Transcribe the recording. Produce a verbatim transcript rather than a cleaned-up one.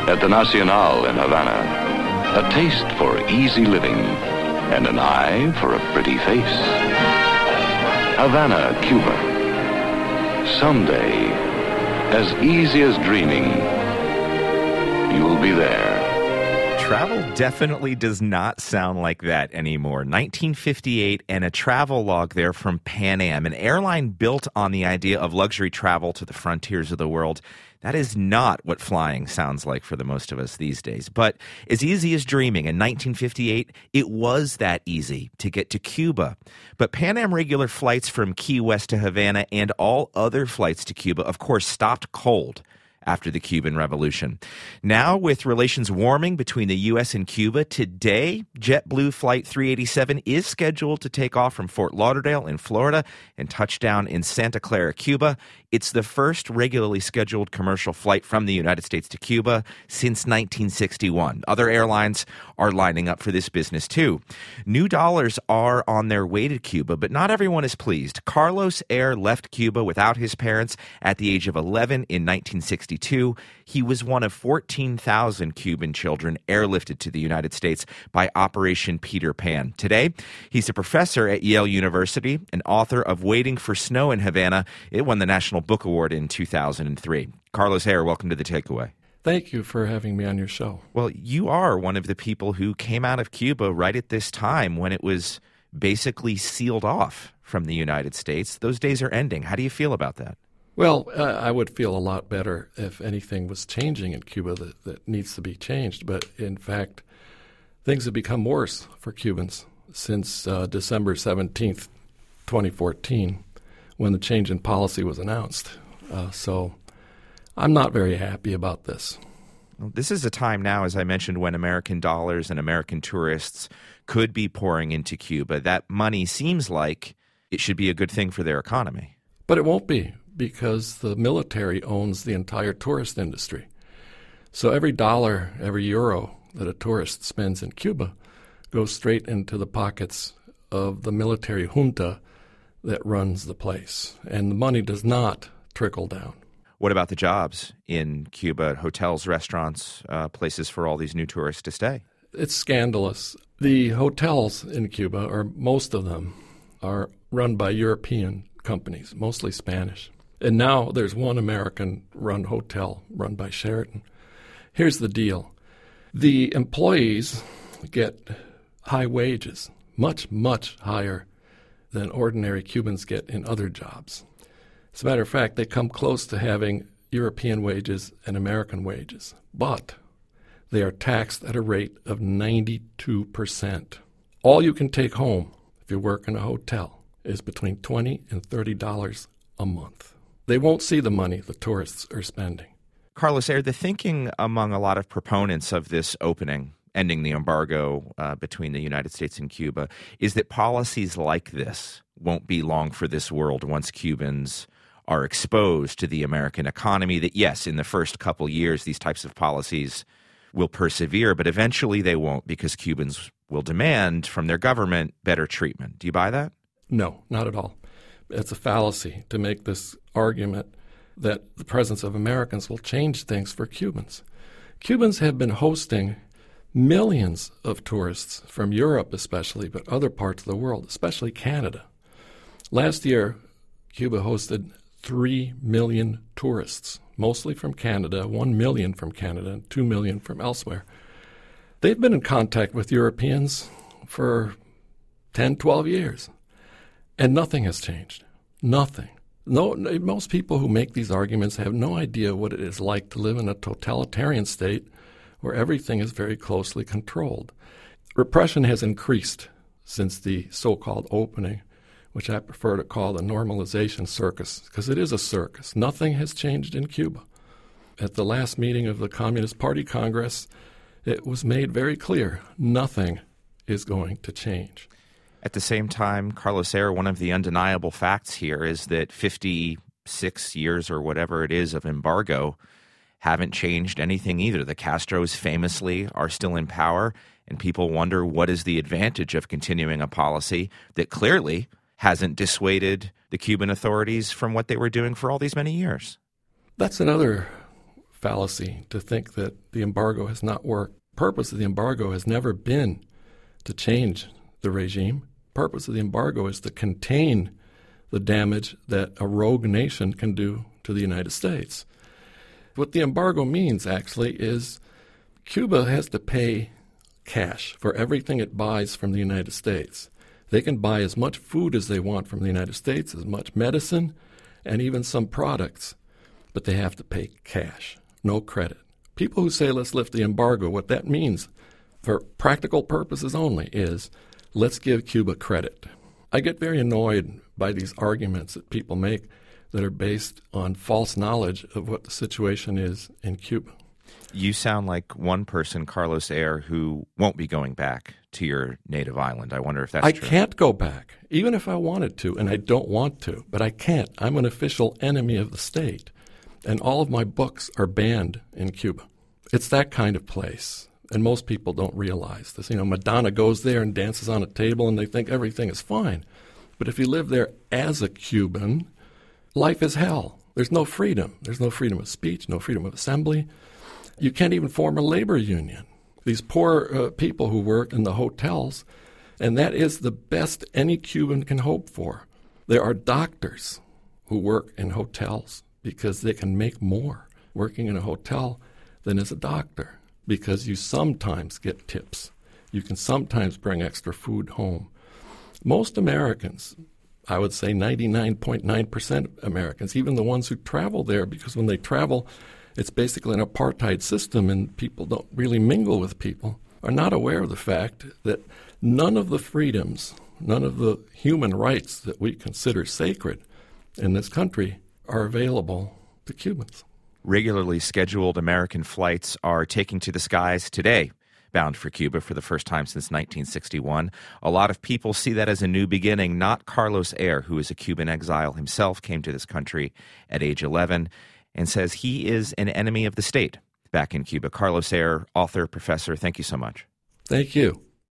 at the Nacional in Havana. A taste for easy living and an eye for a pretty face. Havana, Cuba. Someday, as easy as dreaming, you'll be there. Travel definitely does not sound like that anymore. nineteen fifty-eight and a travel log there from Pan Am, an airline built on the idea of luxury travel to the frontiers of the world. That is not what flying sounds like for the most of us these days. But as easy as dreaming, in nineteen fifty-eight, it was that easy to get to Cuba. But Pan Am regular flights from Key West to Havana and all other flights to Cuba, of course, stopped cold after the Cuban Revolution. Now, with relations warming between the U S and Cuba, today, JetBlue Flight three eighty-seven is scheduled to take off from Fort Lauderdale in Florida and touch down in Santa Clara, Cuba. It's the first regularly scheduled commercial flight from the United States to Cuba since nineteen sixty-one. Other airlines are lining up for this business, too. New dollars are on their way to Cuba, but not everyone is pleased. Carlos Air left Cuba without his parents at the age of eleven in nineteen sixty-two. He was one of fourteen thousand Cuban children airlifted to the United States by Operation Peter Pan. Today, he's a professor at Yale University and author of Waiting for Snow in Havana. It won the National Book Award in two thousand three. Carlos Air, welcome to The Takeaway. Thank you for having me on your show. Well, you are one of the people who came out of Cuba right at this time when it was basically sealed off from the United States. Those days are ending. How do you feel about that? Well, uh, I would feel a lot better if anything was changing in Cuba that, that needs to be changed. But in fact, things have become worse for Cubans since uh, December seventeenth, twenty fourteen, when the change in policy was announced. Uh, so I'm not very happy about this. Well, this is a time now, as I mentioned, when American dollars and American tourists could be pouring into Cuba. That money seems like it should be a good thing for their economy. But it won't be, because the military owns the entire tourist industry. So every dollar, every euro that a tourist spends in Cuba goes straight into the pockets of the military junta that runs the place. And the money does not trickle down. What about the jobs in Cuba, hotels, restaurants, uh, places for all these new tourists to stay? It's scandalous. The hotels in Cuba, or most of them, are run by European companies, mostly Spanish. And now there's one American-run hotel run by Sheraton. Here's the deal. The employees get high wages, much, much higher than ordinary Cubans get in other jobs. As a matter of fact, they come close to having European wages and American wages, but they are taxed at a rate of ninety-two percent. All you can take home if you work in a hotel is between twenty dollars and thirty dollars a month. They won't see the money the tourists are spending. Carlos Air, the thinking among a lot of proponents of this opening, ending the embargo uh, between the United States and Cuba, is that policies like this won't be long for this world once Cubans are exposed to the American economy. That, yes, in the first couple years, these types of policies will persevere, but eventually they won't, because Cubans will demand from their government better treatment. Do you buy that? No, not at all. It's a fallacy to make this argument that the presence of Americans will change things for Cubans. Cubans have been hosting millions of tourists from Europe especially, but other parts of the world, especially Canada. Last year, Cuba hosted three million tourists, mostly from Canada, one million from Canada, and two million from elsewhere. They've been in contact with Europeans for ten, twelve years, and nothing has changed. Nothing. No, most people who make these arguments have no idea what it is like to live in a totalitarian state where everything is very closely controlled. Repression has increased since the so-called opening, which I prefer to call the normalization circus, because it is a circus. Nothing has changed in Cuba. At the last meeting of the Communist Party Congress, it was made very clear nothing is going to change. At the same time, Carlos Air, one of the undeniable facts here is that fifty-six years or whatever it is of embargo haven't changed anything either. The Castros famously are still in power, and people wonder what is the advantage of continuing a policy that clearly hasn't dissuaded the Cuban authorities from what they were doing for all these many years. That's another fallacy to think that the embargo has not worked. The purpose of the embargo has never been to change the regime. The purpose of the embargo is to contain the damage that a rogue nation can do to the United States. What the embargo means, actually, is Cuba has to pay cash for everything it buys from the United States. They can buy as much food as they want from the United States, as much medicine, and even some products, but they have to pay cash, no credit. People who say, let's lift the embargo, what that means, for practical purposes only, is let's give Cuba credit. I get very annoyed by these arguments that people make that are based on false knowledge of what the situation is in Cuba. You sound like one person, Carlos Eire, who won't be going back to your native island. I wonder if that's I true. I can't go back, even if I wanted to, and I don't want to, but I can't. I'm an official enemy of the state, and all of my books are banned in Cuba. It's that kind of place, and most people don't realize this. You know, Madonna goes there and dances on a table, and they think everything is fine. But if you live there as a Cuban, life is hell. There's no freedom. There's no freedom of speech, no freedom of assembly. You can't even form a labor union. These poor uh, people who work in the hotels, and that is the best any Cuban can hope for. There are doctors who work in hotels because they can make more working in a hotel than as a doctor, because you sometimes get tips. You can sometimes bring extra food home. Most Americans, I would say ninety-nine point nine percent of Americans, even the ones who travel there, because when they travel, it's basically an apartheid system and people don't really mingle with people, are not aware of the fact that none of the freedoms, none of the human rights that we consider sacred in this country are available to Cubans. Regularly scheduled American flights are taking to the skies today, bound for Cuba for the first time since nineteen sixty-one. A lot of people see that as a new beginning. Not Carlos Eire, who is a Cuban exile himself, came to this country at age eleven and says he is an enemy of the state back in Cuba. Carlos Eire, author, professor, thank you so much. Thank you.